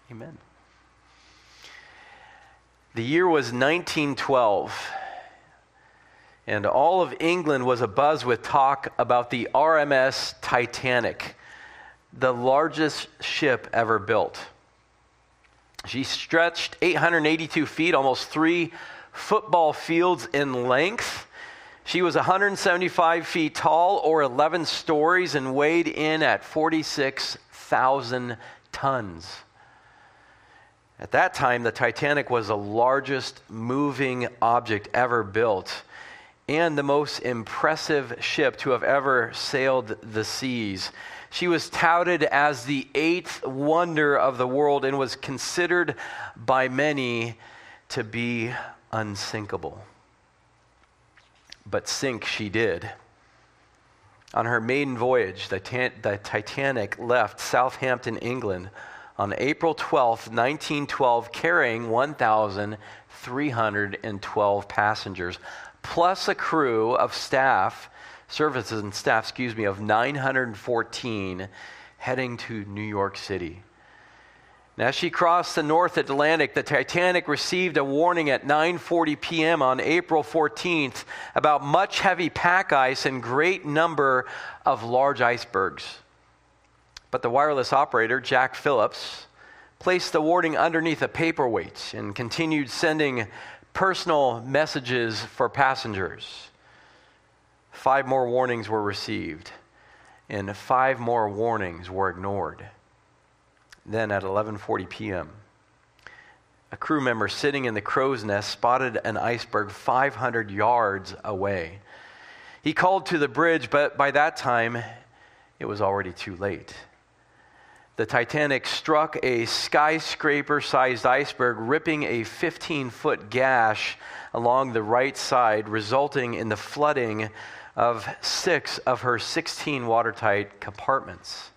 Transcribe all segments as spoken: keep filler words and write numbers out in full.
Amen. The year was nineteen twelve, and all of England was abuzz with talk about the R M S Titanic, the largest ship ever built. She stretched eight hundred eighty-two feet, almost three football fields in length. She was one hundred seventy-five feet tall, or eleven stories, and weighed in at forty-six thousand tons. At that time, the Titanic was the largest moving object ever built and the most impressive ship to have ever sailed the seas. She was touted as the eighth wonder of the world and was considered by many to be unsinkable. But sink she did. On her maiden voyage, the, ta- the Titanic left Southampton, England, on April twelfth, nineteen twelve, carrying one thousand three hundred twelve passengers, plus a crew of staff, services and staff, excuse me, of nine hundred fourteen, heading to New York City. And as she crossed the North Atlantic, the Titanic received a warning at nine forty p.m. on April fourteenth about much heavy pack ice and great number of large icebergs. But the wireless operator, Jack Phillips, placed the warning underneath a paperweight and continued sending personal messages for passengers. Five more warnings were received, and five more warnings were ignored. Then at eleven forty p.m., a crew member sitting in the crow's nest spotted an iceberg five hundred yards away. He called to the bridge, but by that time, it was already too late. The Titanic struck a skyscraper-sized iceberg, ripping a fifteen-foot gash along the right side, resulting in the flooding of six of her sixteen watertight compartments.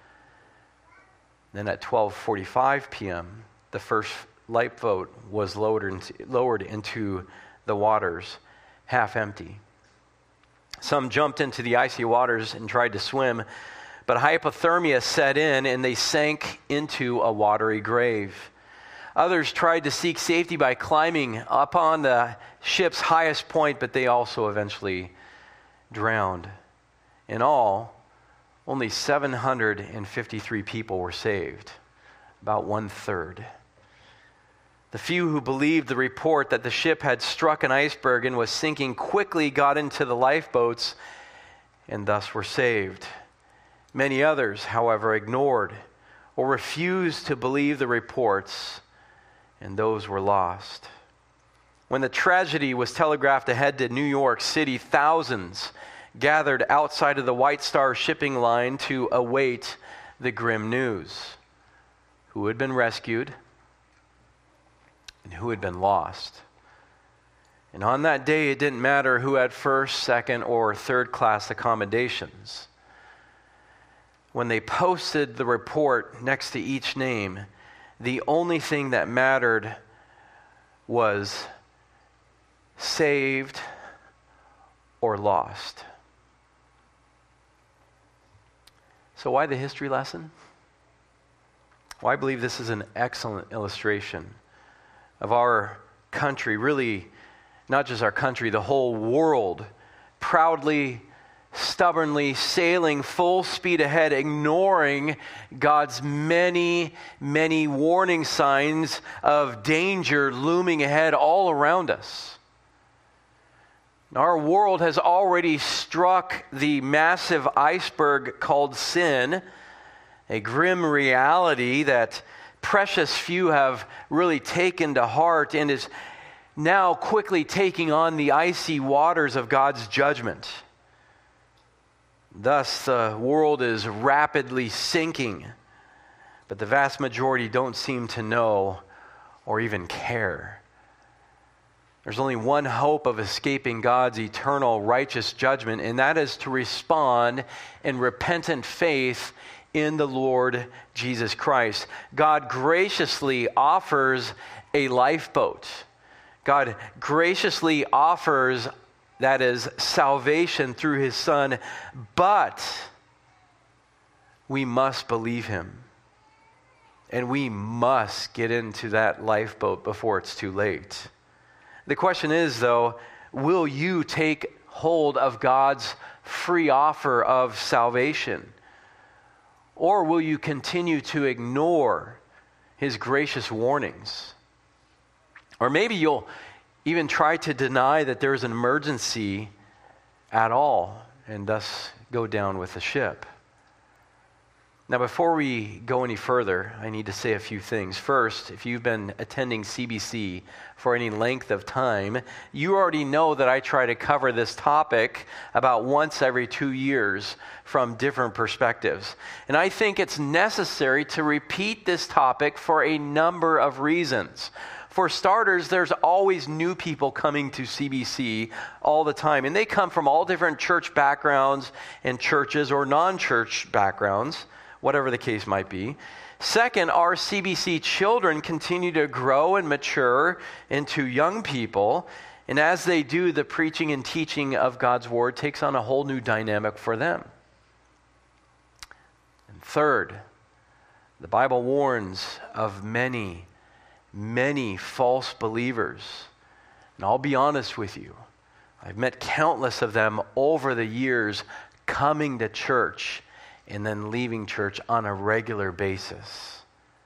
Then at twelve forty-five p.m., the first lifeboat was lowered into, lowered into the waters, half empty. Some jumped into the icy waters and tried to swim, but hypothermia set in and they sank into a watery grave. Others tried to seek safety by climbing up on the ship's highest point, but they also eventually drowned. In all, only seven hundred fifty-three people were saved, about one third. The few who believed the report that the ship had struck an iceberg and was sinking quickly got into the lifeboats and thus were saved. Many others, however, ignored or refused to believe the reports, and those were lost. When the tragedy was telegraphed ahead to New York City, thousands gathered outside of the White Star shipping line to await the grim news. Who had been rescued and who had been lost. And on that day, it didn't matter who had first, second, or third class accommodations. When they posted the report next to each name, the only thing that mattered was saved or lost. So why the history lesson? Well, I believe this is an excellent illustration of our country, really not just our country, the whole world, proudly, stubbornly sailing full speed ahead, ignoring God's many, many warning signs of danger looming ahead all around us. Our world has already struck the massive iceberg called sin, a grim reality that precious few have really taken to heart and is now quickly taking on the icy waters of God's judgment. Thus, the world is rapidly sinking, but the vast majority don't seem to know or even care. There's only one hope of escaping God's eternal righteous judgment, and that is to respond in repentant faith in the Lord Jesus Christ. God graciously offers a lifeboat. God graciously offers, that is, salvation through his Son, but we must believe him. And we must get into that lifeboat before it's too late. The question is, though, will you take hold of God's free offer of salvation? Or will you continue to ignore his gracious warnings? Or maybe you'll even try to deny that there's an emergency at all and thus go down with the ship. Now, before we go any further, I need to say a few things. First, if you've been attending C B C for any length of time, you already know that I try to cover this topic about once every two years from different perspectives. And I think it's necessary to repeat this topic for a number of reasons. For starters, there's always new people coming to C B C all the time, and they come from all different church backgrounds and churches or non-church backgrounds, whatever the case might be. Second, our C B C children continue to grow and mature into young people, and as they do, the preaching and teaching of God's Word takes on a whole new dynamic for them. And third, the Bible warns of many Many false believers. And I'll be honest with you, I've met countless of them over the years coming to church and then leaving church on a regular basis.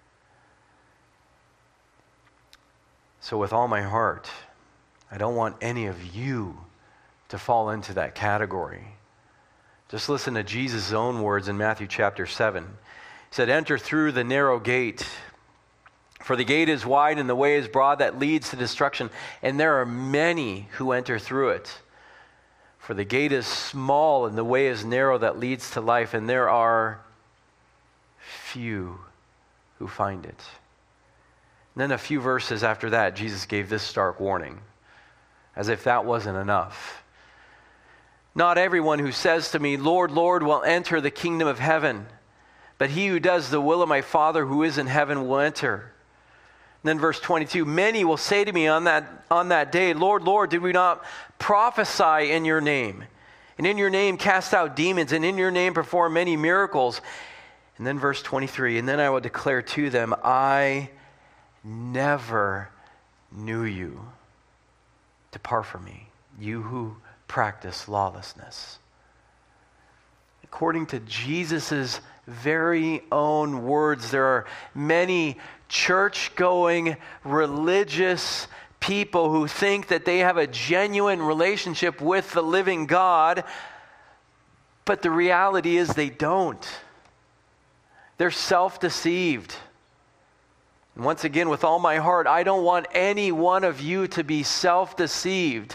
So with all my heart, I don't want any of you to fall into that category. Just listen to Jesus' own words in Matthew chapter seven. He said, "Enter through the narrow gate. For the gate is wide and the way is broad that leads to destruction, and there are many who enter through it. For the gate is small and the way is narrow that leads to life, and there are few who find it." And then a few verses after that, Jesus gave this stark warning, as if that wasn't enough. "Not everyone who says to me, 'Lord, Lord,' will enter the kingdom of heaven, but he who does the will of my Father who is in heaven will enter." And then verse twenty-two, "Many will say to me on that on that day, 'Lord, Lord, did we not prophesy in your name? And in your name cast out demons, and in your name perform many miracles?' And then verse twenty-three, "And then I will declare to them, 'I never knew you. Depart from me, you who practice lawlessness.'" According to Jesus' very own words, there are many church-going, religious people who think that they have a genuine relationship with the living God, but the reality is they don't. They're self-deceived. And once again, with all my heart, I don't want any one of you to be self-deceived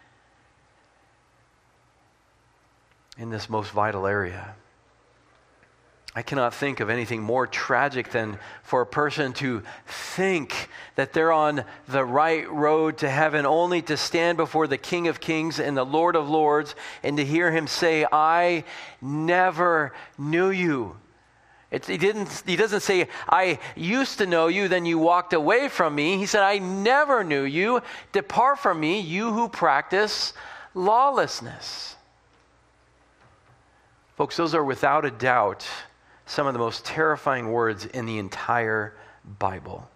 in this most vital area. I cannot think of anything more tragic than for a person to think that they're on the right road to heaven, only to stand before the King of Kings and the Lord of Lords and to hear him say, "I never knew you." It, he, didn't, he doesn't say, "I used to know you, then you walked away from me." He said, "I never knew you. Depart from me, you who practice lawlessness." Folks, those are without a doubt some of the most terrifying words in the entire Bible.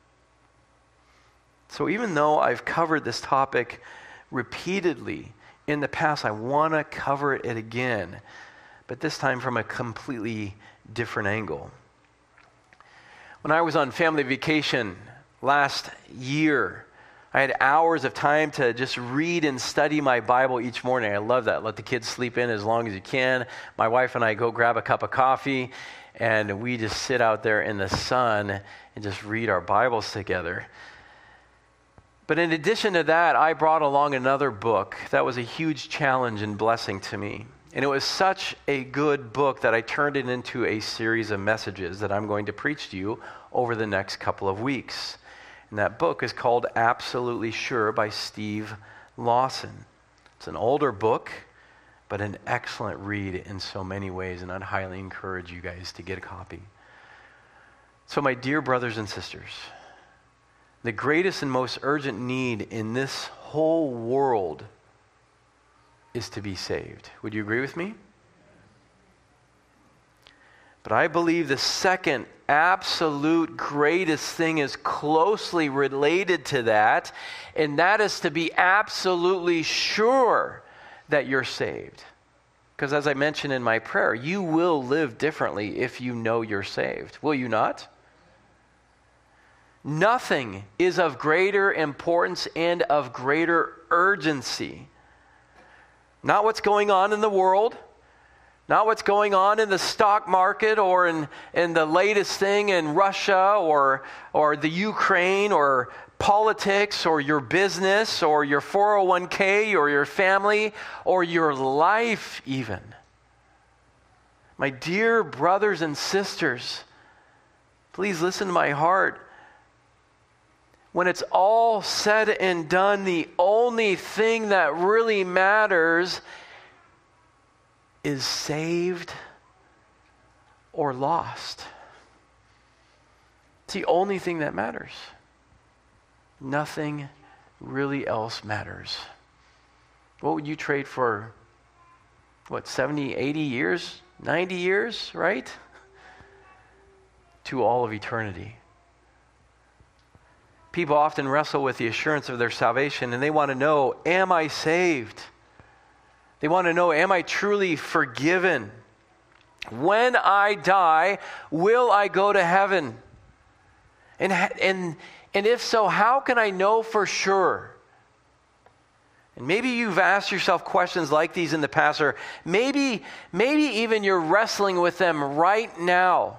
So even though I've covered this topic repeatedly in the past, I want to cover it again, but this time from a completely different angle. When I was on family vacation last year, I had hours of time to just read and study my Bible each morning. I love that. Let the kids sleep in as long as you can. My wife and I go grab a cup of coffee, and we just sit out there in the sun and just read our Bibles together. But in addition to that, I brought along another book that was a huge challenge and blessing to me. And it was such a good book that I turned it into a series of messages that I'm going to preach to you over the next couple of weeks. And that book is called Absolutely Sure by Steve Lawson. It's an older book, but an excellent read in so many ways, and I'd highly encourage you guys to get a copy. So my dear brothers and sisters, the greatest and most urgent need in this whole world is to be saved. Would you agree with me? But I believe the second absolute greatest thing is closely related to that, and that is to be absolutely sure that you're saved. Because as I mentioned in my prayer, you will live differently if you know you're saved. Will you not? Nothing is of greater importance and of greater urgency. Not what's going on in the world, not what's going on in the stock market or in, in the latest thing in Russia or, or the Ukraine or politics or your business or your four oh one k or your family or your life even. My dear brothers and sisters, please listen to my heart. When it's all said and done, the only thing that really matters is saved or lost. It's the only thing that matters. Nothing really else matters. What would you trade for, what, seventy, eighty years, ninety years, right? To all of eternity. People often wrestle with the assurance of their salvation, and they want to know, am I saved? They want to know, am I truly forgiven? When I die, will I go to heaven? And, and, and if so, how can I know for sure? And maybe you've asked yourself questions like these in the past, or maybe, maybe even you're wrestling with them right now.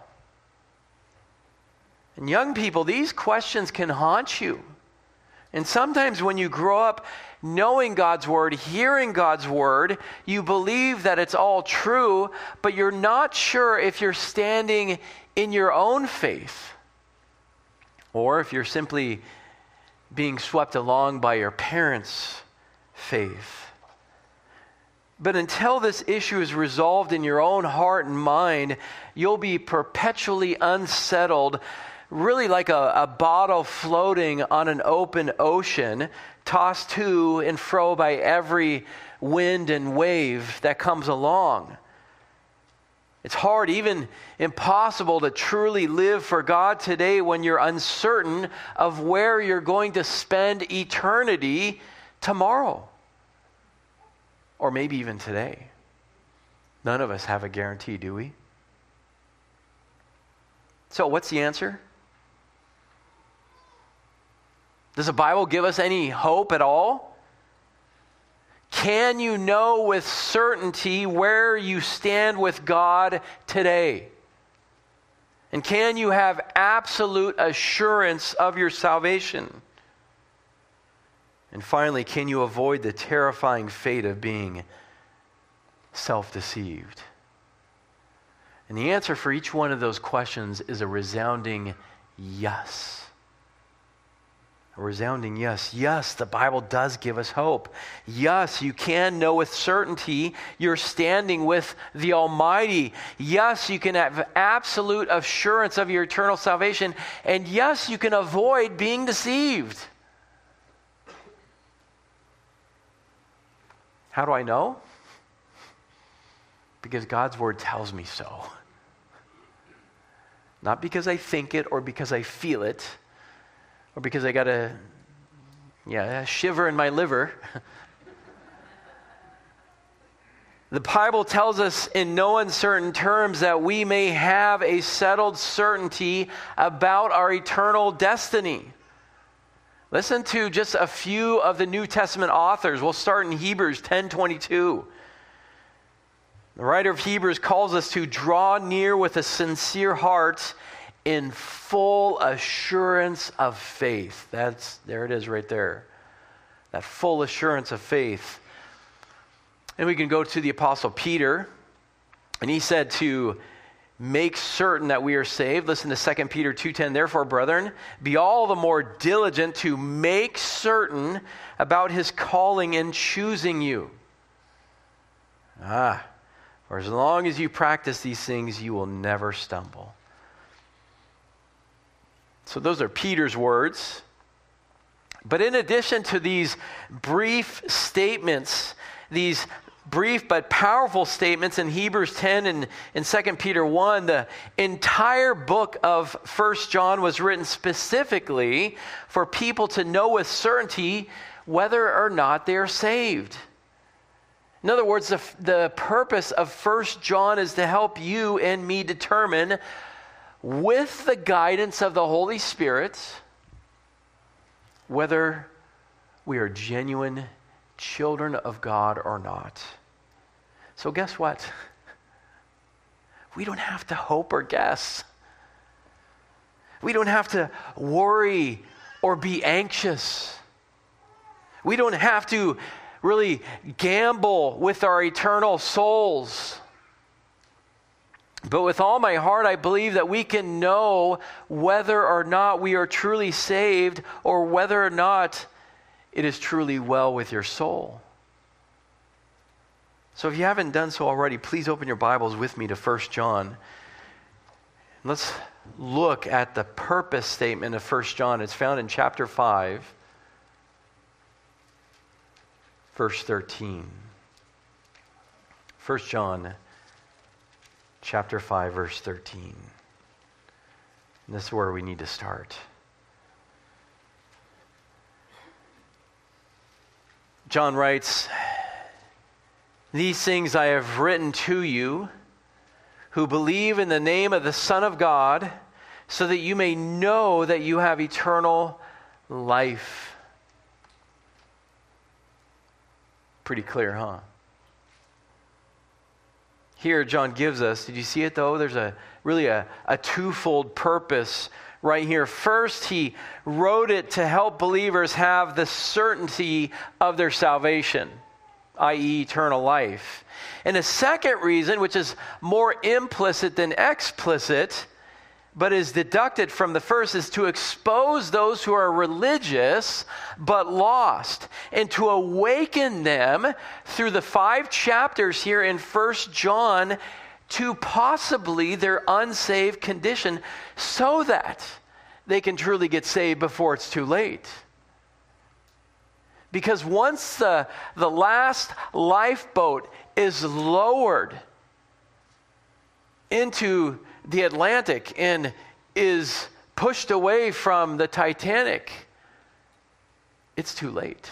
And young people, these questions can haunt you. And sometimes when you grow up knowing God's word, hearing God's word, you believe that it's all true, but you're not sure if you're standing in your own faith or if you're simply being swept along by your parents' faith. But until this issue is resolved in your own heart and mind, you'll be perpetually unsettled, really like a, a bottle floating on an open ocean, tossed to and fro by every wind and wave that comes along. It's hard, even impossible, to truly live for God today when you're uncertain of where you're going to spend eternity tomorrow. Or maybe even today. None of us have a guarantee, do we? So what's the answer? Does the Bible give us any hope at all? Can you know with certainty where you stand with God today? And can you have absolute assurance of your salvation? And finally, can you avoid the terrifying fate of being self-deceived? And the answer for each one of those questions is a resounding yes. A resounding yes. Yes, the Bible does give us hope. Yes, you can know with certainty you're standing with the Almighty. Yes, you can have absolute assurance of your eternal salvation. And yes, you can avoid being deceived. How do I know? Because God's word tells me so. Not because I think it or because I feel it, or because I got a, yeah, a shiver in my liver. The Bible tells us in no uncertain terms that we may have a settled certainty about our eternal destiny. Listen to just a few of the New Testament authors. We'll start in Hebrews ten twenty-two. The writer of Hebrews calls us to draw near with a sincere heart in full assurance of faith. That's, there it is right there. That full assurance of faith. And we can go to the Apostle Peter, and he said to make certain that we are saved. Listen to Second Peter two ten. Therefore, brethren, be all the more diligent to make certain about his calling and choosing you. Ah, for as long as you practice these things, you will never stumble. So those are Peter's words. But in addition to these brief statements, these brief but powerful statements in Hebrews ten and in Second Peter one. The entire book of First John was written specifically for people to know with certainty whether or not they are saved. In other words, the, the purpose of First John is to help you and me determine, with the guidance of the Holy Spirit, whether we are genuine children of God or not. So guess what? We don't have to hope or guess. We don't have to worry or be anxious. We don't have to really gamble with our eternal souls. But with all my heart, I believe that we can know whether or not we are truly saved or whether or not it is truly well with your soul. So if you haven't done so already, please open your Bibles with me to First John. Let's look at the purpose statement of First John. It's found in chapter five, verse thirteen. First John chapter five, verse thirteen. And this is where we need to start. John writes, "These things I have written to you who believe in the name of the Son of God, so that you may know that you have eternal life." Pretty clear, huh? Here, John gives us, did you see it though? There's a really a, a twofold purpose right here. First, he wrote it to help believers have the certainty of their salvation, that is eternal life. And the second reason, which is more implicit than explicit, but is deducted from the first, is to expose those who are religious but lost, and to awaken them through the five chapters here in First John to possibly their unsaved condition, so that they can truly get saved before it's too late. Because once the, the last lifeboat is lowered into the Atlantic and is pushed away from the Titanic, it's too late.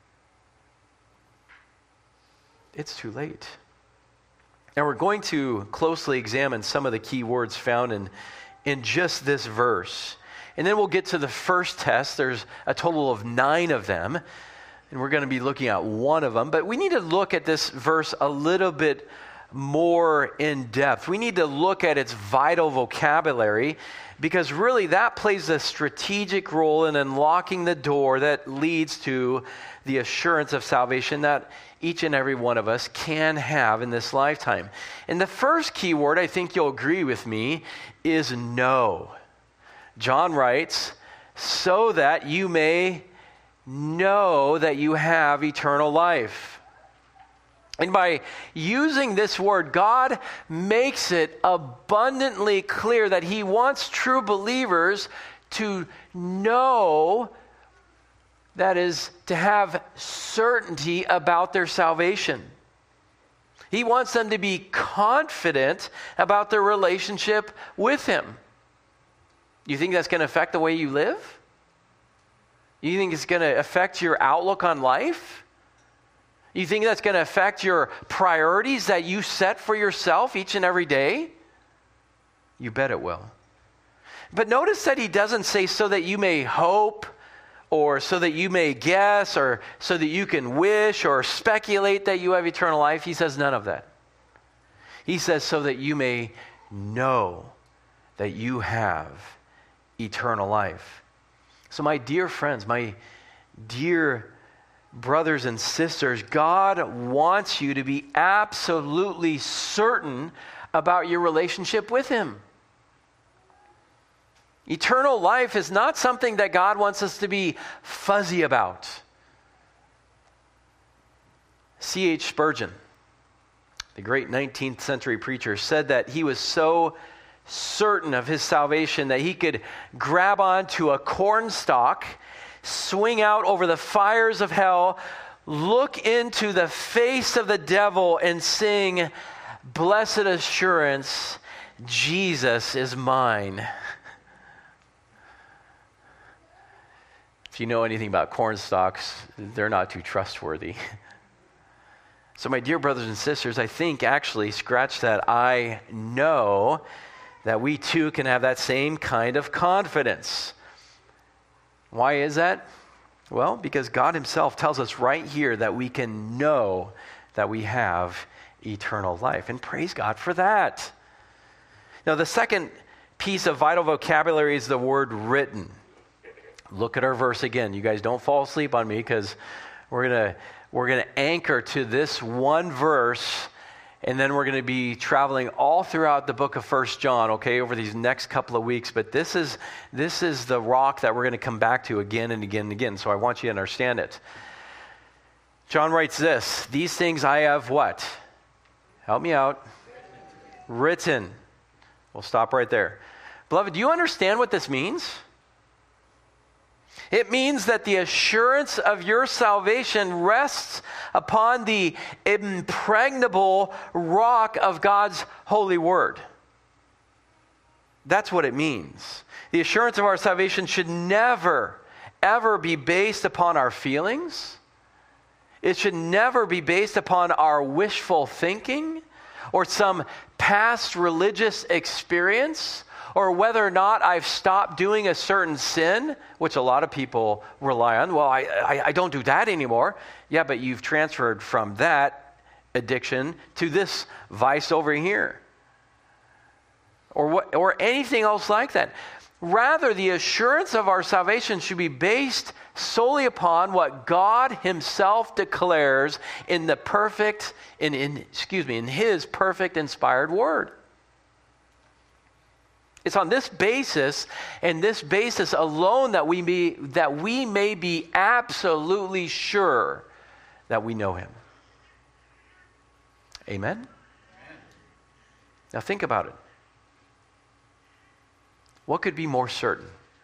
It's too late. And we're going to closely examine some of the key words found in, in just this verse. And then we'll get to the first test. There's a total of nine of them. And we're going to be looking at one of them. But we need to look at this verse a little bit more in depth. We need to look at its vital vocabulary, because really that plays a strategic role in unlocking the door that leads to the assurance of salvation that each and every one of us can have in this lifetime. And the first key word, I think you'll agree with me, is know. John writes, so that you may know that you have eternal life. And by using this word, God makes it abundantly clear that he wants true believers to know, that is, to have certainty about their salvation. He wants them to be confident about their relationship with him. You think that's going to affect the way you live? You think it's going to affect your outlook on life? You think that's going to affect your priorities that you set for yourself each and every day? You bet it will. But notice that he doesn't say so that you may hope, or so that you may guess, or so that you can wish or speculate that you have eternal life. He says none of that. He says so that you may know that you have eternal life. So my dear friends, my dear brothers and sisters, God wants you to be absolutely certain about your relationship with him. Eternal life is not something that God wants us to be fuzzy about. C H Spurgeon, the great nineteenth century preacher, said that he was so certain of his salvation that he could grab onto a cornstalk, swing out over the fires of hell, look into the face of the devil and sing, "Blessed assurance, Jesus is mine." If you know anything about corn stalks, they're not too trustworthy. So my dear brothers and sisters, I think actually, scratch that, I know that we too can have that same kind of confidence. Why is that? Well, because God himself tells us right here that we can know that we have eternal life. And praise God for that. Now, the second piece of vital vocabulary is the word written. Look at our verse again. You guys don't fall asleep on me, because we're going to we're going to anchor to this one verse, and then we're going to be traveling all throughout the book of First John, okay, over these next couple of weeks. But this is this is the rock that we're going to come back to again and again and again. So I want you to understand it. John writes this: "These things I have" what? Help me out. Written. We'll stop right there. Beloved, do you understand what this means? It means that the assurance of your salvation rests upon the impregnable rock of God's holy word. That's what it means. The assurance of our salvation should never, ever be based upon our feelings. It should never be based upon our wishful thinking or some past religious experience, or whether or not I've stopped doing a certain sin, which a lot of people rely on. Well, I, I, I don't do that anymore. Yeah, but you've transferred from that addiction to this vice over here. Or what, or anything else like that. Rather, the assurance of our salvation should be based solely upon what God himself declares in the perfect, in, in excuse me, in his perfect inspired word. It's on this basis and this basis alone that we be that we may be absolutely sure that we know him. Amen? Amen. Now think about it. What could be more certain?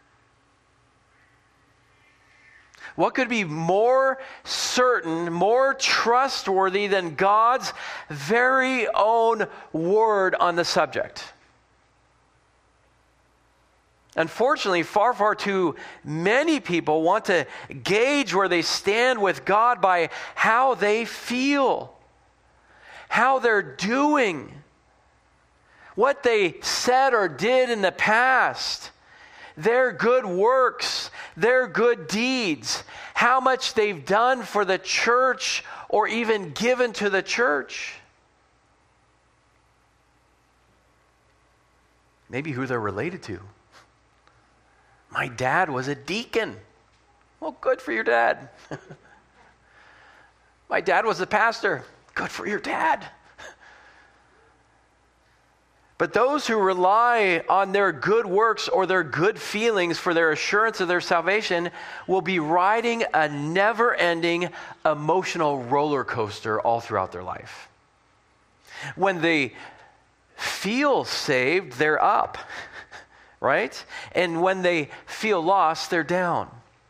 What could be more certain, more trustworthy than God's very own word on the subject? Unfortunately, far, far too many people want to gauge where they stand with God by how they feel, how they're doing, what they said or did in the past, their good works, their good deeds, how much they've done for the church or even given to the church. Maybe who they're related to. My dad was a deacon. Well, good for your dad. My dad was a pastor. Good for your dad. But those who rely on their good works or their good feelings for their assurance of their salvation will be riding a never-ending emotional roller coaster all throughout their life. When they feel saved, they're up. Right? And when they feel lost, they're down.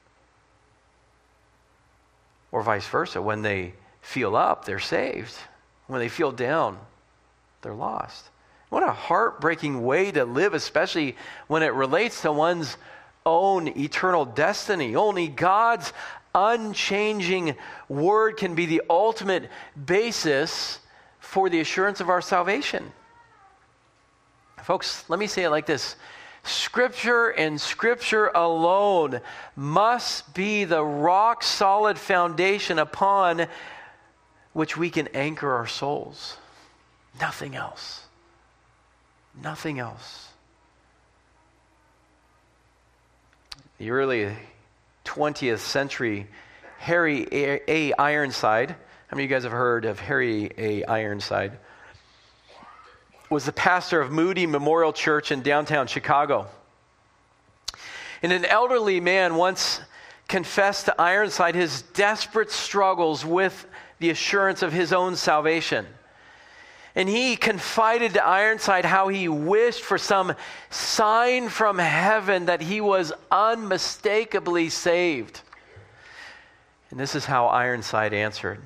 Or vice versa. When they feel up, they're saved. When they feel down, they're lost. What a heartbreaking way to live, especially when it relates to one's own eternal destiny. Only God's unchanging word can be the ultimate basis for the assurance of our salvation. Folks, let me say it like this. Scripture and Scripture alone must be the rock-solid foundation upon which we can anchor our souls. Nothing else. Nothing else. The early twentieth century, Harry A. Ironside, how many of you guys have heard of Harry A. Ironside? Was the pastor of Moody Memorial Church in downtown Chicago. And an elderly man once confessed to Ironside his desperate struggles with the assurance of his own salvation. And he confided to Ironside how he wished for some sign from heaven that he was unmistakably saved. And this is how Ironside answered.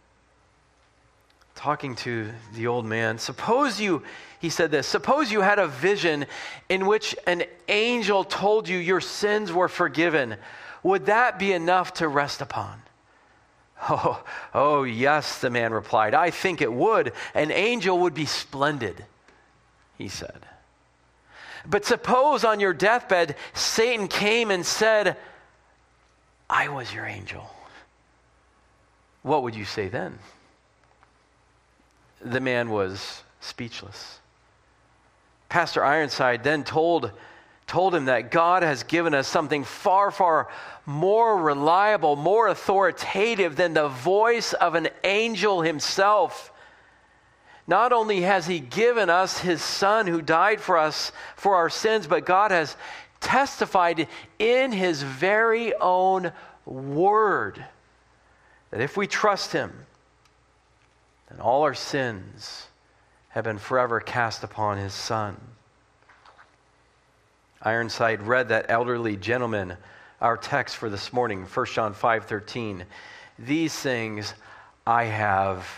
Talking to the old man, suppose you, he said this, suppose you had a vision in which an angel told you your sins were forgiven. Would that be enough to rest upon? Oh, oh yes, the man replied. I think it would. An angel would be splendid, he said. But suppose on your deathbed, Satan came and said, I was your angel. What would you say then? The man was speechless. Pastor Ironside then told, told him that God has given us something far, far more reliable, more authoritative than the voice of an angel himself. Not only has he given us his son who died for us for our sins, but God has testified in his very own word that if we trust him, then all our sins have been forever cast upon his son. Ironside read that elderly gentleman our text for this morning, First John five thirteen. These things I have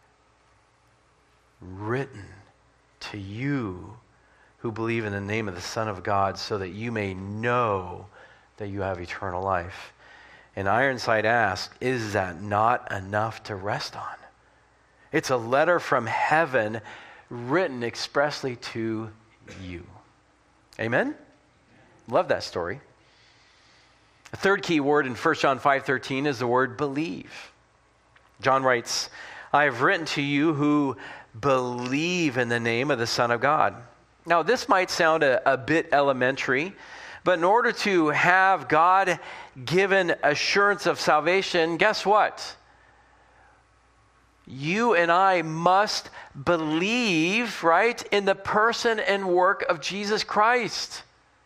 written to you who believe in the name of the Son of God, so that you may know that you have eternal life. And Ironside asked, is that not enough to rest on? It's a letter from heaven written expressly to you. Amen? Love that story. The third key word in First John five thirteen is the word believe. John writes, I have written to you who believe in the name of the Son of God. Now, this might sound a, a bit elementary, but in order to have God-given assurance of salvation, guess what? You and I must believe, right, in the person and work of Jesus Christ.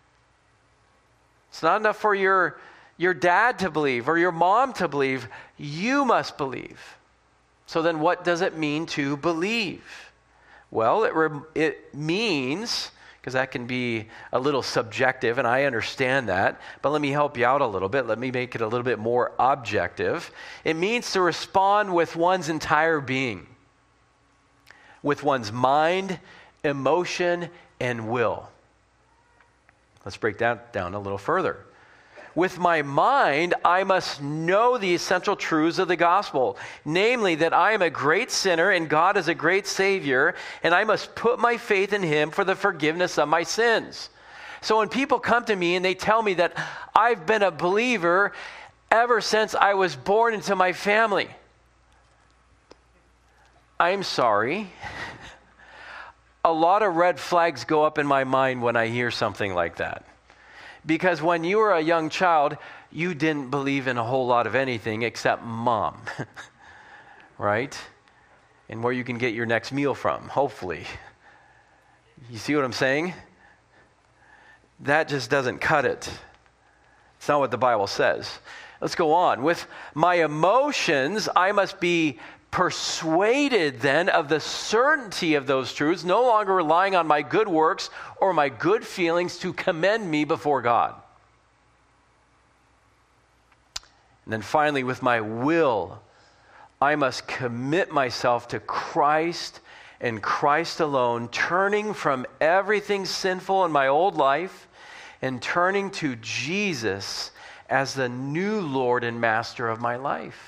It's not enough for your, your dad to believe or your mom to believe. You must believe. So then what does it mean to believe? Well, it, re- it means, because that can be a little subjective, and I understand that, but let me help you out a little bit. Let me make it a little bit more objective. It means to respond with one's entire being, with one's mind, emotion, and will. Let's break that down a little further. With my mind, I must know the essential truths of the gospel, namely that I am a great sinner and God is a great Savior, and I must put my faith in Him for the forgiveness of my sins. So when people come to me and they tell me that I've been a believer ever since I was born into my family, I'm sorry. A lot of red flags go up in my mind when I hear something like that. Because when you were a young child, you didn't believe in a whole lot of anything except mom, right? And where you can get your next meal from, hopefully. You see what I'm saying? That just doesn't cut it. It's not what the Bible says. Let's go on. With my emotions, I must be persuaded then of the certainty of those truths, no longer relying on my good works or my good feelings to commend me before God. And then finally, with my will, I must commit myself to Christ and Christ alone, turning from everything sinful in my old life and turning to Jesus as the new Lord and Master of my life.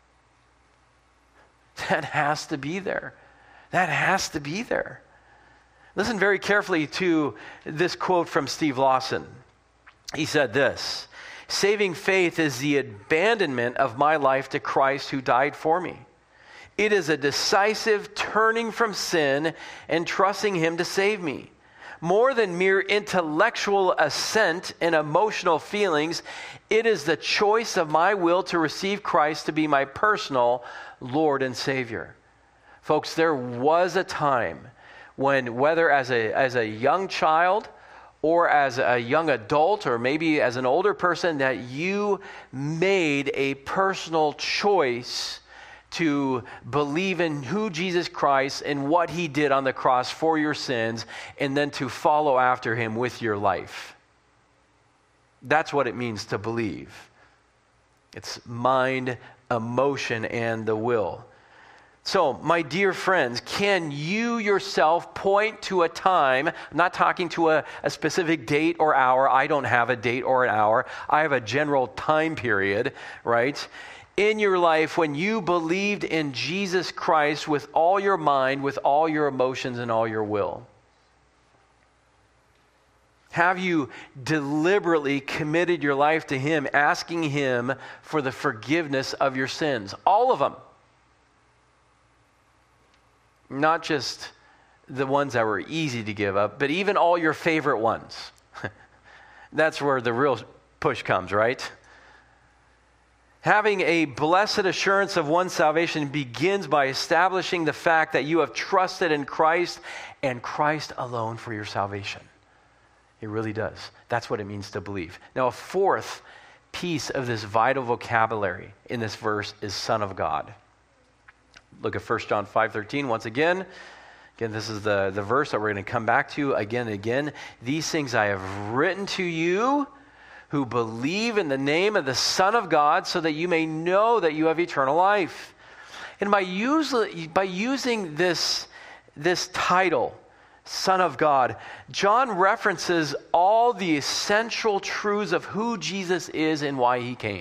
That has to be there. That has to be there. Listen very carefully to this quote from Steve Lawson. He said this, saving faith is the abandonment of my life to Christ who died for me. It is a decisive turning from sin and trusting Him to save me. More than mere intellectual assent and emotional feelings, it is the choice of my will to receive Christ to be my personal Lord and Savior. Folks, there was a time when, whether as a, as a young child or as a young adult or maybe as an older person, that you made a personal choice to believe in who Jesus Christ and what He did on the cross for your sins, and then to follow after Him with your life. That's what it means to believe. It's mind, emotion, and the will. So, my dear friends, can you yourself point to a time? I'm not talking to a, a specific date or hour. I don't have a date or an hour. I have a general time period, right? In your life when you believed in Jesus Christ with all your mind, with all your emotions, and all your will. Have you deliberately committed your life to Him, asking Him for the forgiveness of your sins? All of them. Not just the ones that were easy to give up, but even all your favorite ones. That's where the real push comes, right? Having a blessed assurance of one's salvation begins by establishing the fact that you have trusted in Christ and Christ alone for your salvation. It really does. That's what it means to believe. Now, a fourth piece of this vital vocabulary in this verse is Son of God. Look at First John five thirteen once again. Again, this is the, the verse that we're going to come back to again and again. These things I have written to you who believe in the name of the Son of God, so that you may know that you have eternal life. And by, use, by using this, this title, Son of God, John references all the essential truths of who Jesus is and why He came.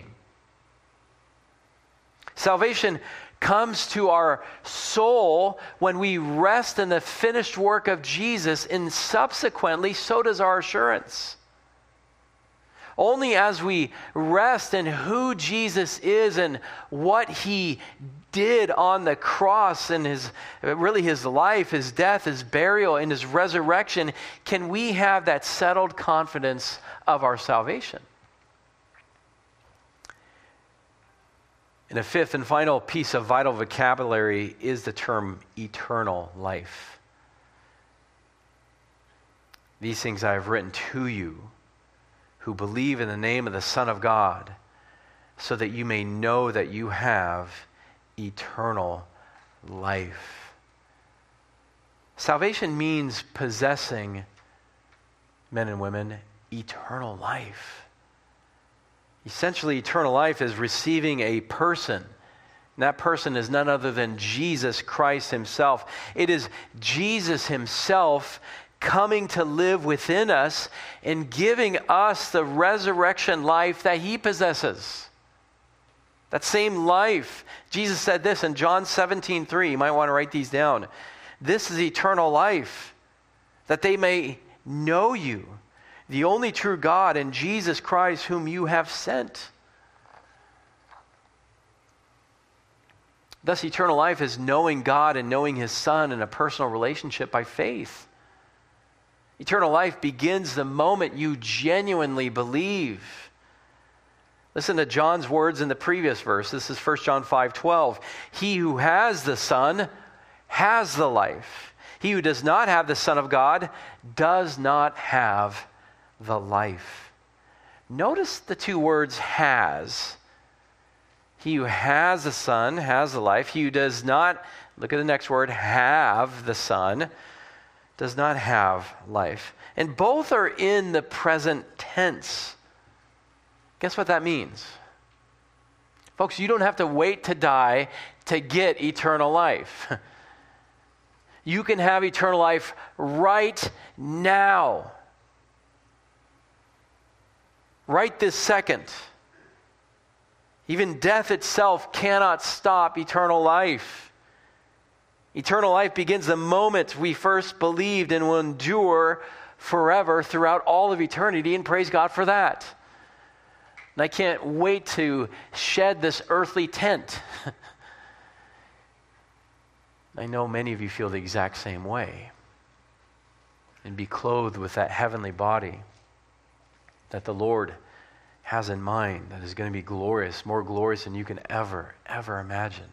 Salvation comes to our soul when we rest in the finished work of Jesus, and subsequently, so does our assurance. Only as we rest in who Jesus is and what He did on the cross and his, really His life, His death, His burial, and His resurrection, can we have that settled confidence of our salvation. And a fifth and final piece of vital vocabulary is the term eternal life. These things I have written to you who believe in the name of the Son of God, so that you may know that you have eternal life. Salvation means possessing, men and women, eternal life. Essentially, eternal life is receiving a person. And that person is none other than Jesus Christ Himself. It is Jesus Himself coming to live within us and giving us the resurrection life that He possesses. That same life. Jesus said this in John seventeen three. You might want to write these down. This is eternal life, that they may know you, the only true God, and Jesus Christ whom you have sent. Thus, eternal life is knowing God and knowing His Son in a personal relationship by faith. Eternal life begins the moment you genuinely believe. Listen to John's words in the previous verse. This is First John five twelve. He who has the Son has the life. He who does not have the Son of God does not have the life. Notice the two words has. He who has the Son has the life. He who does not, look at the next word, have the Son, does not have life. And both are in the present tense. Guess what that means? Folks, you don't have to wait to die to get eternal life. You can have eternal life right now. Right this second. Even death itself cannot stop eternal life. Eternal life begins the moment we first believed and will endure forever throughout all of eternity, and praise God for that. And I can't wait to shed this earthly tent. I know many of you feel the exact same way. And be clothed with that heavenly body that the Lord has in mind, that is going to be glorious, more glorious than you can ever, ever imagine.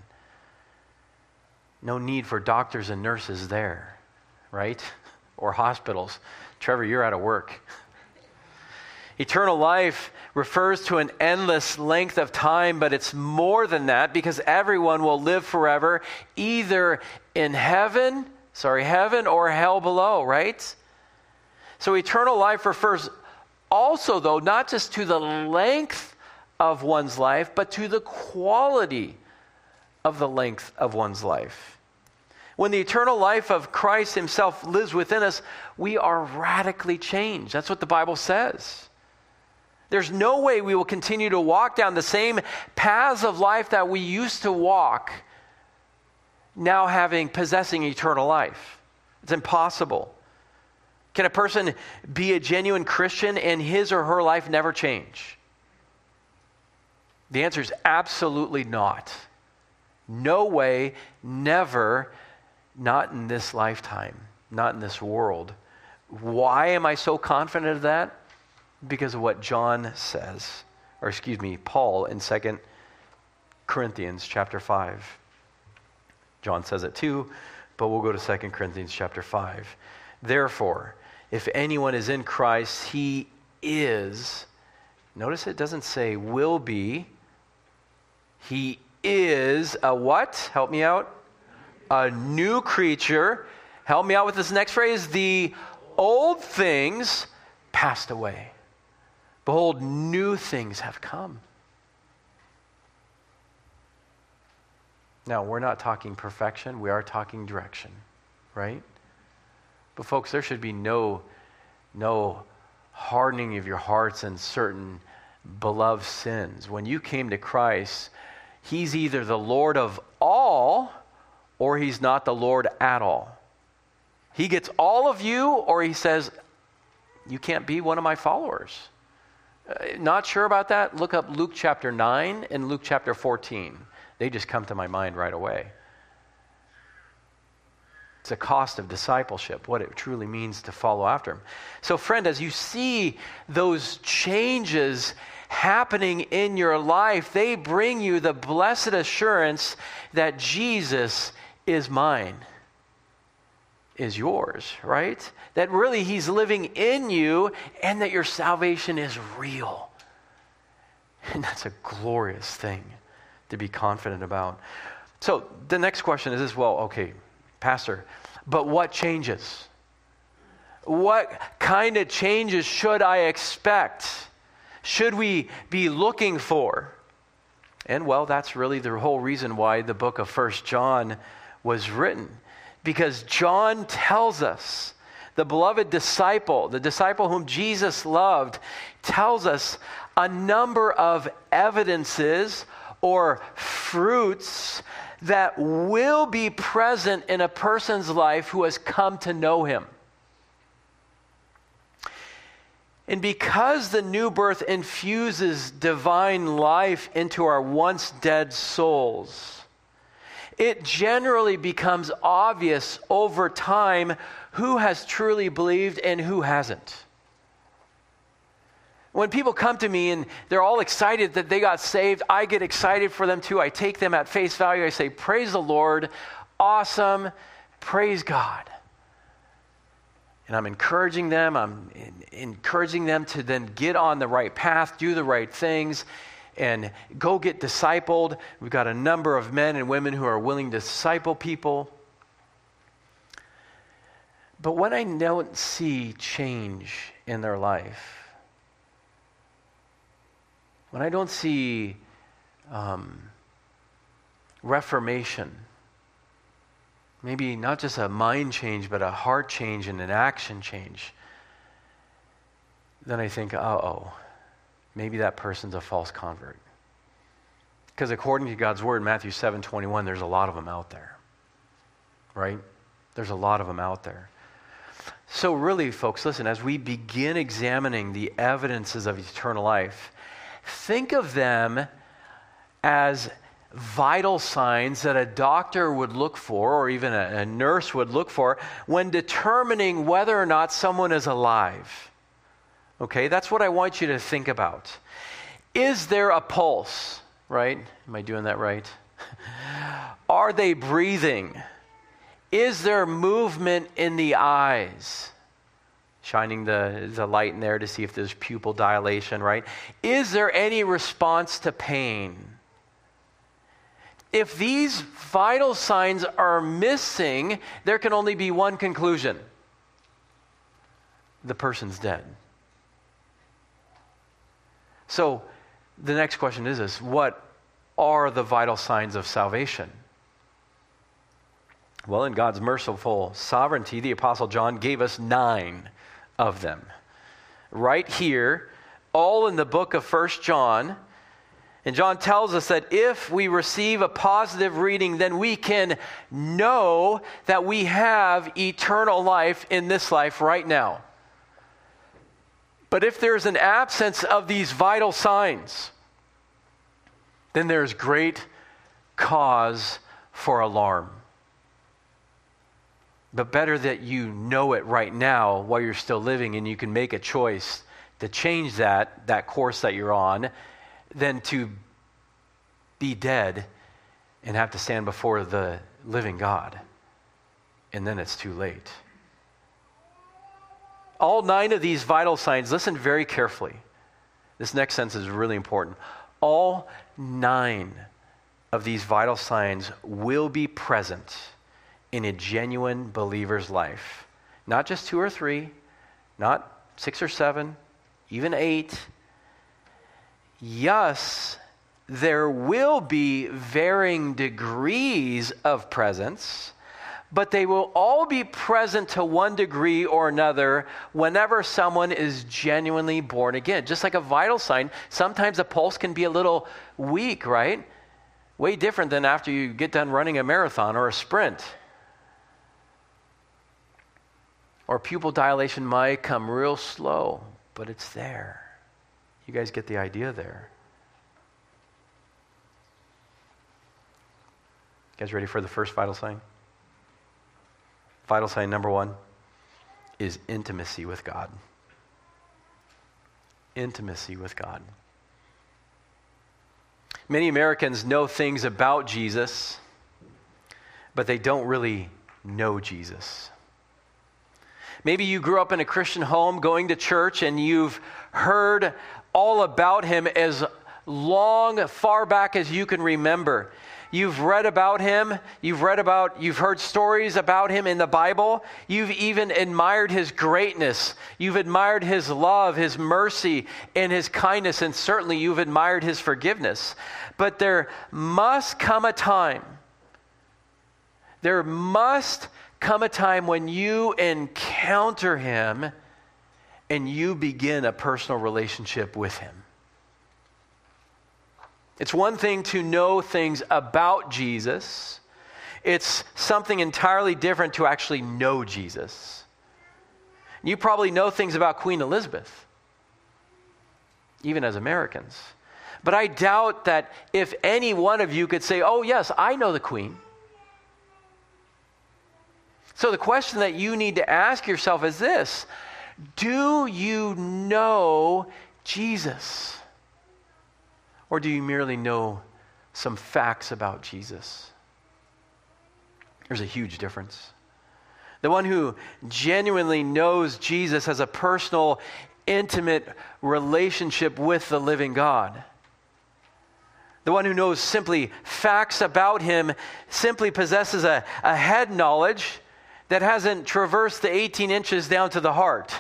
No need for doctors and nurses there, right? Or hospitals. Trevor, you're out of work. Eternal life refers to an endless length of time, but it's more than that, because everyone will live forever, either in heaven, sorry, heaven or hell below, right? So eternal life refers also, though, not just to the length of one's life, but to the quality of the length of one's life. When the eternal life of Christ himself lives within us, we are radically changed. That's what the Bible says. There's no way we will continue to walk down the same paths of life that we used to walk, now having, possessing eternal life. It's impossible. Can a person be a genuine Christian and his or her life never change? The answer is absolutely not. No way, never, not in this lifetime, not in this world. Why am I so confident of that? Because of what John says, or excuse me, Paul in Second Corinthians chapter five. John says it too, but we'll go to Second Corinthians chapter five. Therefore, if anyone is in Christ, he is, notice it doesn't say will be, he is a what? Help me out. A new creature. Help me out with this next phrase. The old things passed away. Behold, new things have come. Now, we're not talking perfection. We are talking direction, right? But folks, there should be no, no hardening of your hearts in certain beloved sins. When you came to Christ, he's either the Lord of all or he's not the Lord at all. He gets all of you, or he says, you can't be one of my followers. Uh, not sure about that? Look up Luke chapter nine and Luke chapter fourteen. They just come to my mind right away. It's a cost of discipleship, what it truly means to follow after him. So friend, as you see those changes happening in your life, they bring you the blessed assurance that Jesus is mine, is yours, right? That really he's living in you and that your salvation is real. And that's a glorious thing to be confident about. So the next question is this, well, okay, Pastor, but what changes? What kind of changes should I expect? Should we be looking for? And well, that's really the whole reason why the book of First John was written. Because John tells us, the beloved disciple, the disciple whom Jesus loved, tells us a number of evidences or fruits that will be present in a person's life who has come to know him. And because the new birth infuses divine life into our once dead souls, it generally becomes obvious over time who has truly believed and who hasn't. When people come to me and they're all excited that they got saved, I get excited for them too. I take them at face value. I say, praise the Lord. Awesome. Praise God. And I'm encouraging them. I'm encouraging them to then get on the right path, do the right things, and go get discipled. We've got a number of men and women who are willing to disciple people. But when I don't see change in their life, when I don't see um, reformation, maybe not just a mind change, but a heart change and an action change, then I think, uh-oh, maybe that person's a false convert. Because according to God's word, Matthew seven twenty-one, there's a lot of them out there, right? There's a lot of them out there. So really, folks, listen, as we begin examining the evidences of eternal life, think of them as vital signs that a doctor would look for, or even a, a nurse would look for, when determining whether or not someone is alive. Okay, that's what I want you to think about. Is there a pulse, right? Am I doing that right? Are they breathing? Is there movement in the eyes? Shining the, the light in there to see if there's pupil dilation, right? Is there any response to pain? If these vital signs are missing, there can only be one conclusion. The person's dead. So the next question is this: what are the vital signs of salvation? Well, in God's merciful sovereignty, the Apostle John gave us nine of them. Right here, all in the book of First John. And John tells us that if we receive a positive reading, then we can know that we have eternal life in this life right now. But if there's an absence of these vital signs, then there's great cause for alarm. But better that you know it right now while you're still living, and you can make a choice to change that, that course that you're on, than to be dead and have to stand before the living God. And then it's too late. All nine of these vital signs, listen very carefully. This next sentence is really important. All nine of these vital signs will be present in a genuine believer's life. Not just two or three, not six or seven, even eight. Yes, there will be varying degrees of presence, but they will all be present to one degree or another whenever someone is genuinely born again. Just like a vital sign, sometimes the pulse can be a little weak, right? Way different than after you get done running a marathon or a sprint. Or pupil dilation might come real slow, but it's there. You guys get the idea there. You guys ready for the first vital sign? Vital sign number one is intimacy with God. Intimacy with God. Many Americans know things about Jesus, but they don't really know Jesus. Maybe you grew up in a Christian home going to church and you've heard all about him as long, far back as you can remember. You've read about him. You've read about, you've heard stories about him in the Bible. You've even admired his greatness. You've admired his love, his mercy, and his kindness, and certainly you've admired his forgiveness. But there must come a time, there must come a time when you encounter him and you begin a personal relationship with him. It's one thing to know things about Jesus. It's something entirely different to actually know Jesus. You probably know things about Queen Elizabeth, even as Americans. But I doubt that if any one of you could say, oh yes, I know the Queen. So the question that you need to ask yourself is this: do you know Jesus? Or do you merely know some facts about Jesus? There's a huge difference. The one who genuinely knows Jesus has a personal, intimate relationship with the living God. The one who knows simply facts about him simply possesses a, a head knowledge that hasn't traversed the eighteen inches down to the heart.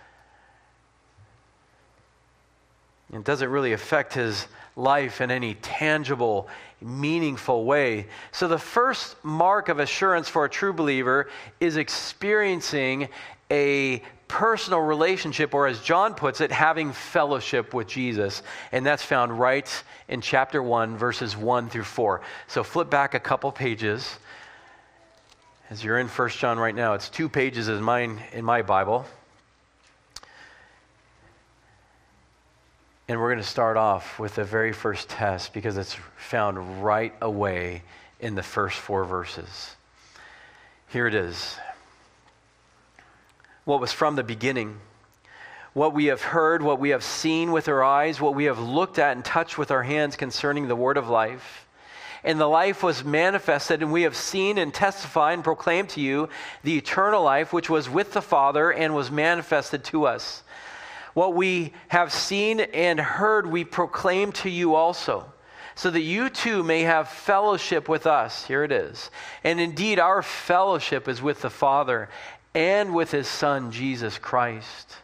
It doesn't really affect his life in any tangible, meaningful way. So the first mark of assurance for a true believer is experiencing a personal relationship, or as John puts it, having fellowship with Jesus. And that's found right in chapter one, verses one through four. So flip back a couple pages. As you're in First John right now, it's two pages in mine in my Bible. And we're going to start off with the very first test because it's found right away in the first four verses. Here it is. What was from the beginning, what we have heard, what we have seen with our eyes, what we have looked at and touched with our hands concerning the word of life. And the life was manifested, and we have seen and testified and proclaimed to you the eternal life which was with the Father and was manifested to us. What we have seen and heard we proclaim to you also, so that you too may have fellowship with us. Here it is. And indeed our fellowship is with the Father and with his Son, Jesus Christ.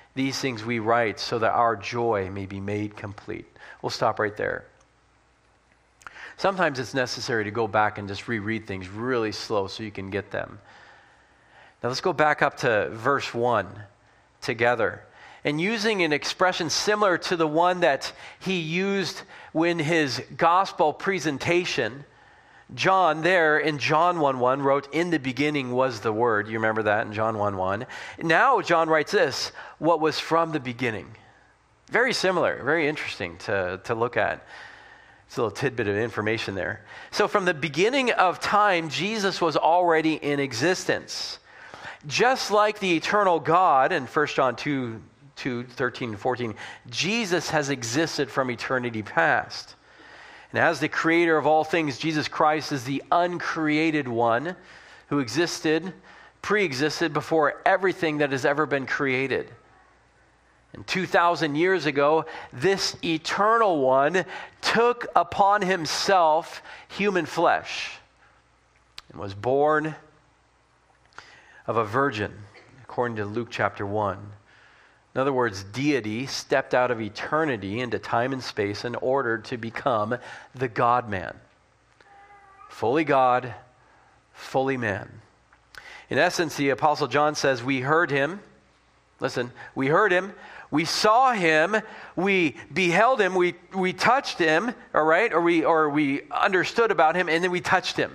These things we write so that our joy may be made complete. We'll stop right there. Sometimes it's necessary to go back and just reread things really slow so you can get them. Now let's go back up to verse one together. And using an expression similar to the one that he used when his gospel presentation, John there in John one one wrote, "In the beginning was the Word." You remember that in John one one. Now John writes this, "What was from the beginning." Very similar, very interesting to, to look at. It's a little tidbit of information there. So from the beginning of time, Jesus was already in existence. Just like the eternal God in First John two, two, thirteen and fourteen, Jesus has existed from eternity past. And as the creator of all things, Jesus Christ is the uncreated one who existed, pre-existed before everything that has ever been created. And two thousand years ago, this eternal one took upon himself human flesh and was born of a virgin, according to Luke chapter one. In other words, deity stepped out of eternity into time and space in order to become the God-man. Fully God, fully man. In essence, the Apostle John says, we heard him. Listen, we heard him. We saw him. We beheld him. We, we touched him, all right? Or we, or we understood about him, and then we touched him.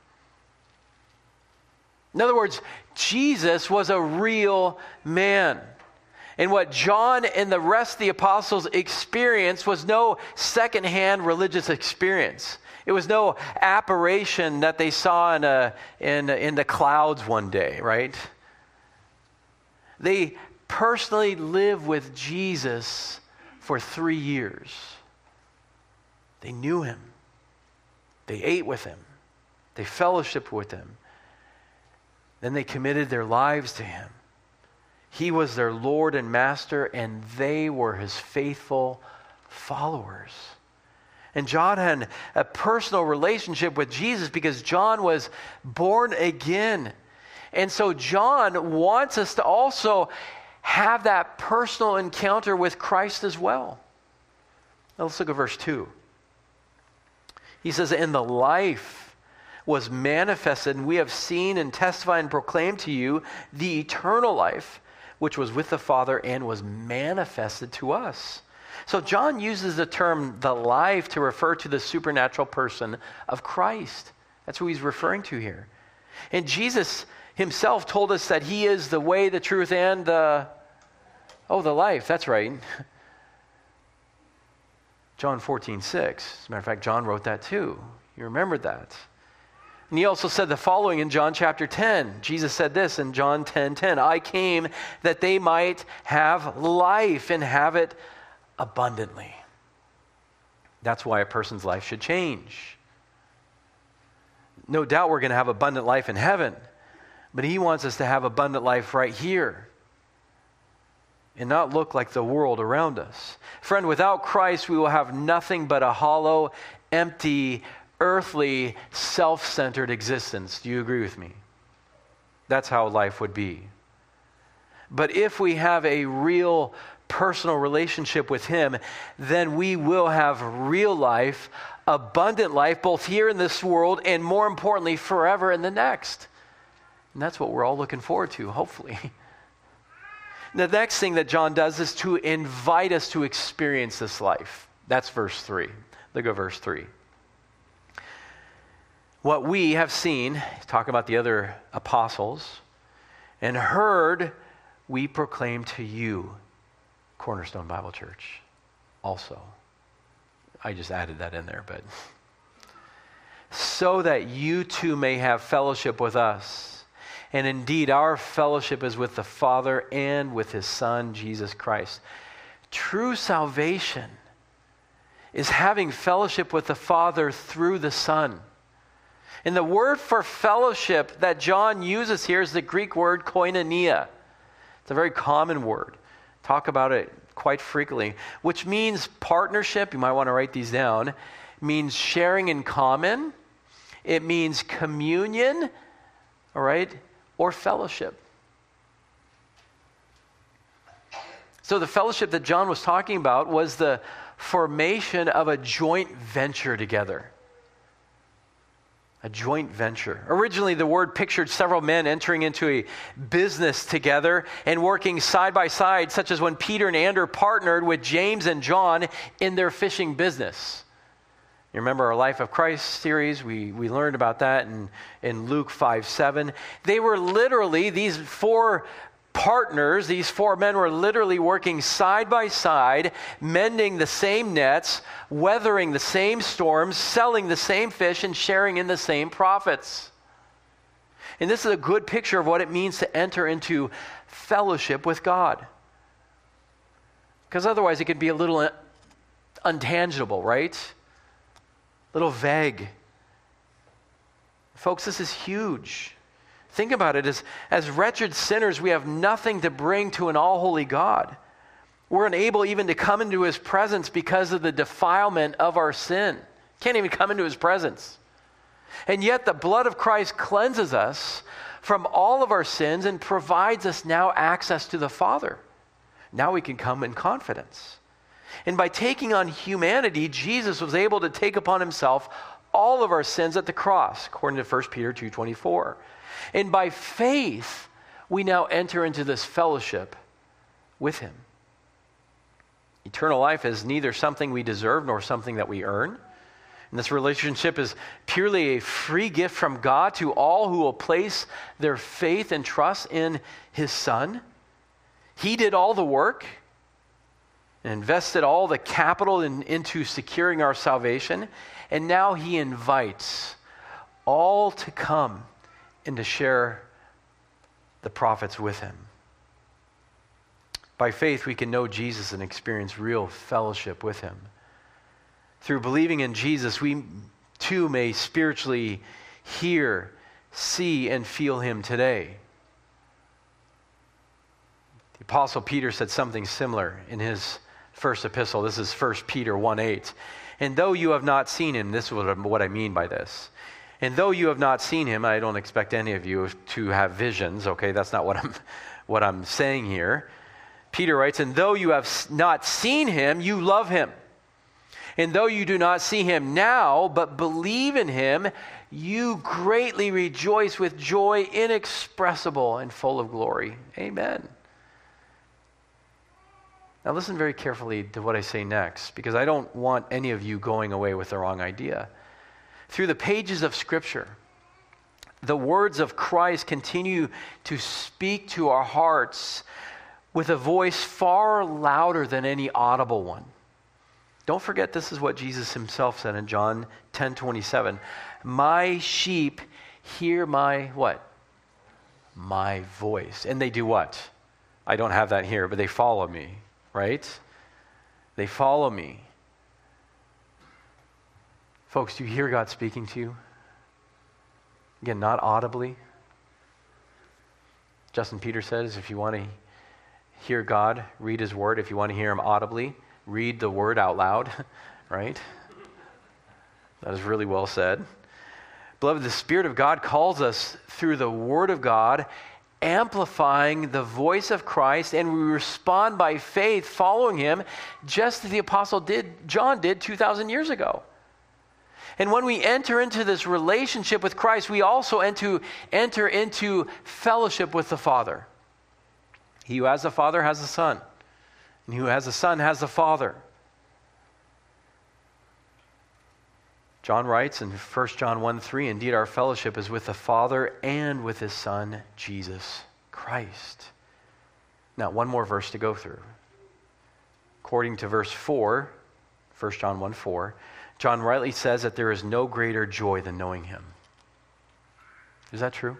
In other words, Jesus was a real man. And what John and the rest of the apostles experienced was no secondhand religious experience. It was no apparition that they saw in, a, in, in the clouds one day, right? They personally lived with Jesus for three years. They knew him. They ate with him. They fellowshiped with him. Then they committed their lives to him. He was their Lord and Master, and they were his faithful followers. And John had a personal relationship with Jesus because John was born again. And so John wants us to also have that personal encounter with Christ as well. Now let's look at verse two. He says, "And the life was manifested, and we have seen and testified and proclaimed to you the eternal life, which was with the Father and was manifested to us." So John uses the term the life to refer to the supernatural person of Christ. That's who he's referring to here. And Jesus himself told us that he is the way, the truth, and the, oh, the life. That's right. John fourteen six. As a matter of fact, John wrote that too. You remember that. And he also said the following in John chapter ten. Jesus said this in John ten ten. "I came that they might have life and have it abundantly." That's why a person's life should change. No doubt we're going to have abundant life in heaven, but he wants us to have abundant life right here and not look like the world around us. Friend, without Christ, we will have nothing but a hollow, empty, earthly, self-centered existence. Do you agree with me? That's how life would be. But if we have a real personal relationship with him, then we will have real life, abundant life, both here in this world and more importantly, forever in the next. And that's what we're all looking forward to, hopefully. The next thing that John does is to invite us to experience this life. That's verse three. Look at verse three. "What we have seen," talking about the other apostles, "and heard, we proclaim to you," Cornerstone Bible Church, also. I just added that in there, but. "So that you too may have fellowship with us. And indeed, our fellowship is with the Father and with his Son, Jesus Christ." True salvation is having fellowship with the Father through the Son. And the word for fellowship that John uses here is the Greek word koinonia. It's a very common word. Talk about it quite frequently, which means partnership. You might want to write these down. It means sharing in common. It means communion, all right, or fellowship. So the fellowship that John was talking about was the formation of a joint venture together. A joint venture. Originally, the word pictured several men entering into a business together and working side by side, such as when Peter and Andrew partnered with James and John in their fishing business. You remember our Life of Christ series? We, we learned about that in, in Luke five seven. They were literally, these four partners, these four men were literally working side by side, mending the same nets, weathering the same storms, selling the same fish, and sharing in the same profits. And this is a good picture of what it means to enter into fellowship with God. Because otherwise it could be a little untangible, right? A little vague. Folks, this is huge. Think about it. As, as wretched sinners, we have nothing to bring to an all-holy God. We're unable even to come into his presence because of the defilement of our sin. Can't even come into his presence. And yet the blood of Christ cleanses us from all of our sins and provides us now access to the Father. Now we can come in confidence. And by taking on humanity, Jesus was able to take upon himself all of our sins at the cross, according to First Peter two twenty-four. And by faith, we now enter into this fellowship with him. Eternal life is neither something we deserve nor something that we earn. And this relationship is purely a free gift from God to all who will place their faith and trust in his Son. He did all the work and invested all the capital in, into securing our salvation. And now he invites all to come and to share the prophets with him. By faith, we can know Jesus and experience real fellowship with him. Through believing in Jesus, we too may spiritually hear, see, and feel him today. The Apostle Peter said something similar in his first epistle. This is First Peter one eight. And though you have not seen him, this is what I mean by this. And though you have not seen him, I don't expect any of you to have visions, okay? That's not what I'm what I'm saying here. Peter writes, and though you have not seen him, you love him. And though you do not see him now, but believe in him, you greatly rejoice with joy inexpressible and full of glory. Amen. Now listen very carefully to what I say next, because I don't want any of you going away with the wrong idea. Through the pages of Scripture, the words of Christ continue to speak to our hearts with a voice far louder than any audible one. Don't forget, this is what Jesus himself said in John ten twenty-seven. My sheep hear my what? My voice. And they do what? I don't have that here, but they follow me, right? They follow me. Folks, do you hear God speaking to you? Again, not audibly. Justin Peter says, if you want to hear God, read his word. If you want to hear him audibly, read the word out loud, right? That is really well said. Beloved, the Spirit of God calls us through the word of God, amplifying the voice of Christ, and we respond by faith, following him, just as the Apostle did, John did two thousand years ago. And when we enter into this relationship with Christ, we also enter, enter into fellowship with the Father. He who has the Father has the Son. And he who has the Son has the Father. John writes in First John one three, indeed our fellowship is with the Father and with his Son, Jesus Christ. Now, one more verse to go through. According to verse four, First John one four, John rightly says that there is no greater joy than knowing him. Is that true?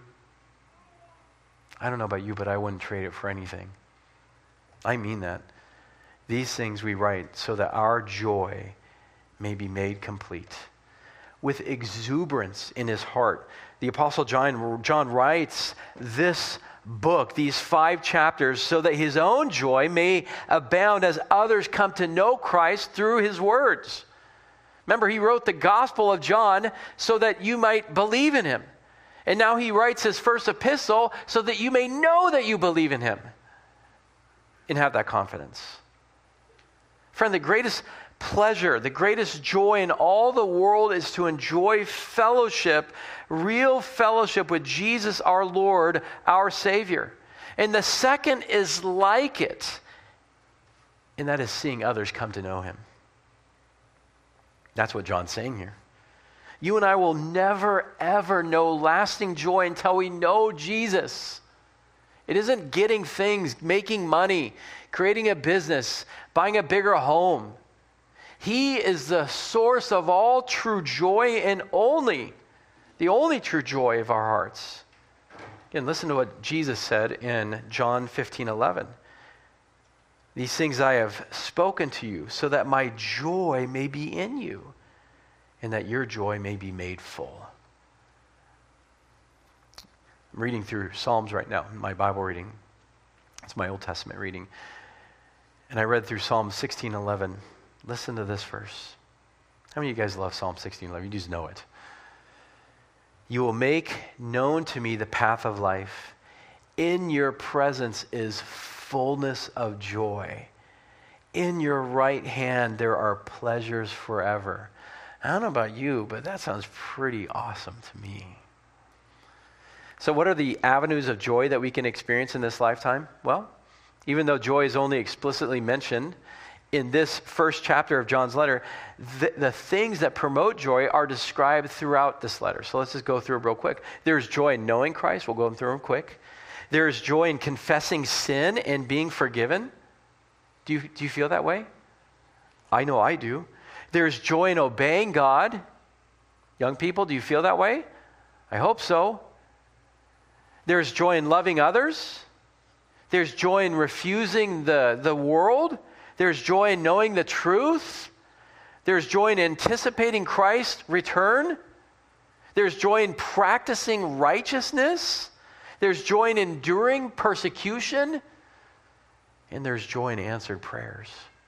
I don't know about you, but I wouldn't trade it for anything. I mean that. These things we write so that our joy may be made complete. With exuberance in his heart, the Apostle John, John writes this book, these five chapters, so that his own joy may abound as others come to know Christ through his words. Remember, he wrote the Gospel of John so that you might believe in him. And now he writes his first epistle so that you may know that you believe in him. and have that confidence. Friend, the greatest pleasure, the greatest joy in all the world is to enjoy fellowship, real fellowship with Jesus, our Lord, our Savior. And the second is like it, and that is seeing others come to know him. That's what John's saying here. You and I will never, ever know lasting joy until we know Jesus. It isn't getting things, making money, creating a business, buying a bigger home. He is the source of all true joy and only, the only true joy of our hearts. Again, listen to what Jesus said in John fifteen eleven. These things I have spoken to you so that my joy may be in you and that your joy may be made full. I'm reading through Psalms right now, my Bible reading. It's my Old Testament reading. And I read through Psalm sixteen eleven. Listen to this verse. How many of you guys love Psalm sixteen eleven? You just know it. You will make known to me the path of life. In your presence is fullness of joy. In your right hand there are pleasures forever. I don't know about you, but that sounds pretty awesome to me. So what are the avenues of joy that we can experience in this lifetime? Well, even though joy is only explicitly mentioned in this first chapter of John's letter, the, the things that promote joy are described throughout this letter. So let's just go through it real quick. There's joy in knowing Christ. We'll go through them quick. There's joy in confessing sin and being forgiven. Do you, do you feel that way? I know I do. There's joy in obeying God. Young people, do you feel that way? I hope so. There's joy in loving others. There's joy in refusing the, the world. There's joy in knowing the truth. There's joy in anticipating Christ's return. There's joy in practicing righteousness. There's joy in enduring persecution. And there's joy in answered prayers.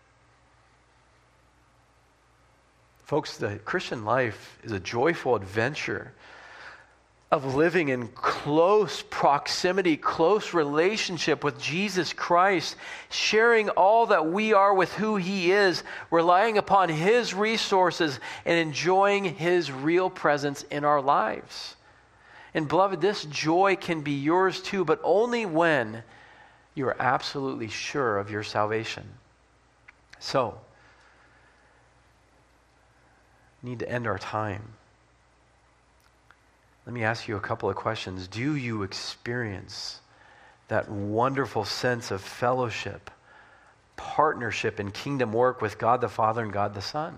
Folks, the Christian life is a joyful adventure of living in close proximity, close relationship with Jesus Christ, sharing all that we are with who he is, relying upon his resources, and enjoying his real presence in our lives. And beloved, this joy can be yours too, but only when you are absolutely sure of your salvation. So, we need to end our time. Let me ask you a couple of questions. Do you experience that wonderful sense of fellowship, partnership in kingdom work with God the Father and God the Son?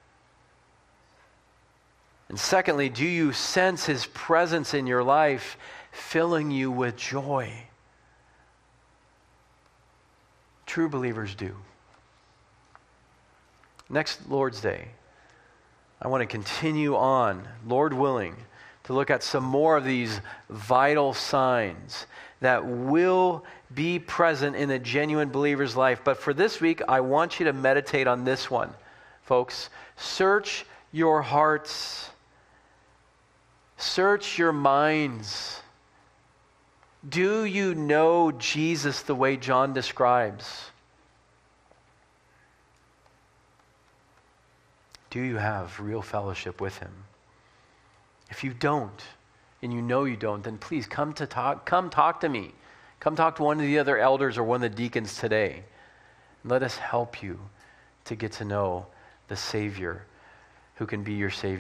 And secondly, do you sense his presence in your life filling you with joy? True believers do. Next Lord's Day, I want to continue on, Lord willing, to look at some more of these vital signs that will be present in a genuine believer's life. But for this week, I want you to meditate on this one, folks. Search your hearts. Search your minds. Do you know Jesus the way John describes? Do you have real fellowship with him? If you don't, and you know you don't, then please come to talk. Come talk to me. Come talk to one of the other elders or one of the deacons today. Let us help you to get to know the Savior who can be your Savior.